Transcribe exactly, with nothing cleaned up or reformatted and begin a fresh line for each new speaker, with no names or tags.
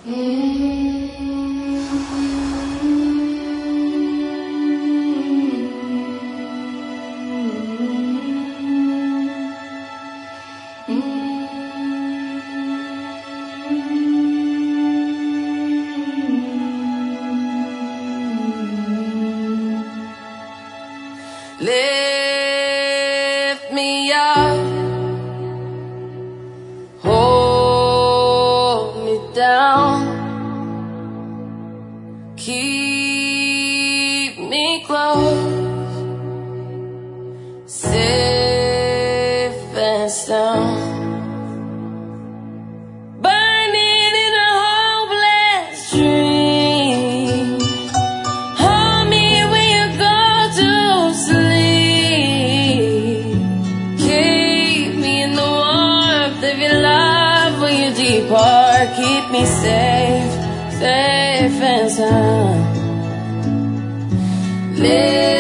Lift me up, hold me down, keep me close, safe and sound. Burning in a hopeless dream, hold me when you go to sleep. Keep me in the warmth of your love when you depart. Keep me safe, safe and sound. Live